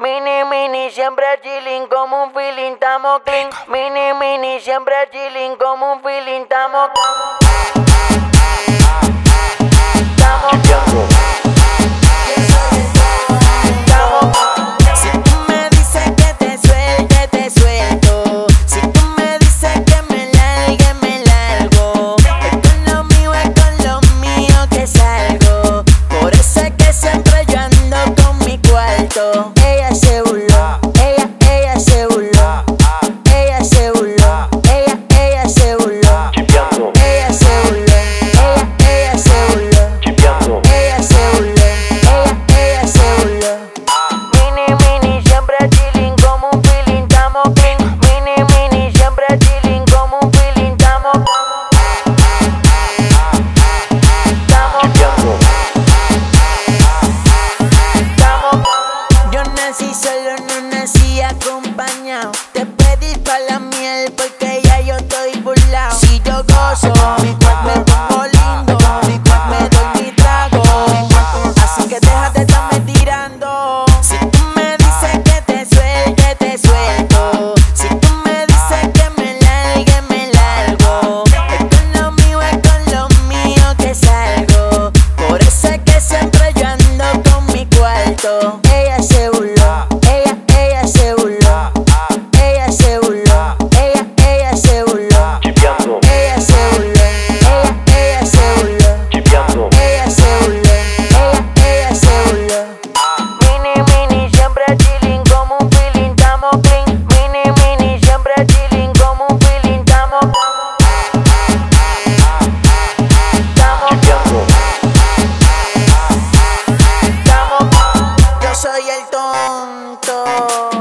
Mini, siempre chilling como un feeling, tamo clean. Mini, siempre chilling como un feeling, tamo Si tú me dices que te suelte, te suelto. Si tú me dices que me largue, me largo. Es con lo mío que salgo. Por eso es que siempre yo ando con mi cuarto. Ella se burló, ella se burló. Ella se burló, ella se burló. Ella se burló, ella se burló. Ella se burló, ella se burló. Mini, siempre chilling como un feeling, tamo clean. Mini, siempre chilling como un feeling, tamo Yo nací solo, no nací acompañado. Te pedí pa' la miel porque ya yo estoy burlao. Si yo gozo, mi cuerpo me pongo lindo. Mi cuerpo me doy mi trago. Así que déjate de estarme tirando. Si tú me dices que te suelte, te suelto. Si tú me dices que me largue, me largo. Es con lo mío que salgo. Por eso es que siempre yo ando con mi cuarto. Ella se burló, ella se burló. Ella se burló, ella se burló. Ella se burló, ella se burló. Ella se burló, ella se burló. Mini, siempre chilling como un feeling, tamo clean. Mini, siempre chilling como un feeling, tamo Yo soy el tonto.